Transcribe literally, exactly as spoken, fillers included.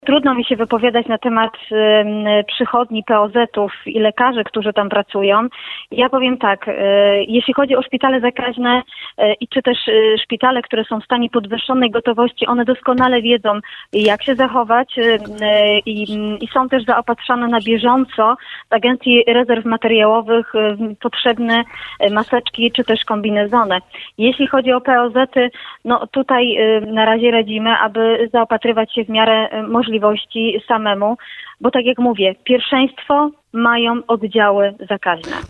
Trudno mi się wypowiadać na temat y, przychodni P O Z-ów i lekarzy, którzy tam pracują. Ja powiem tak, y, jeśli chodzi o szpitale zakaźne y, i czy też y, szpitale, które są w stanie podwyższonej gotowości, one doskonale wiedzą, jak się zachować y, y, i są też zaopatrzone na bieżąco w Agencji Rezerw Materiałowych y, potrzebne y, maseczki czy też kombinezony. Jeśli chodzi o P O Z-y, no tutaj y, na razie radzimy, aby zaopatrywać się w miarę y, możliwości możliwości samemu, bo tak jak mówię, pierwszeństwo mają oddziały zakaźne.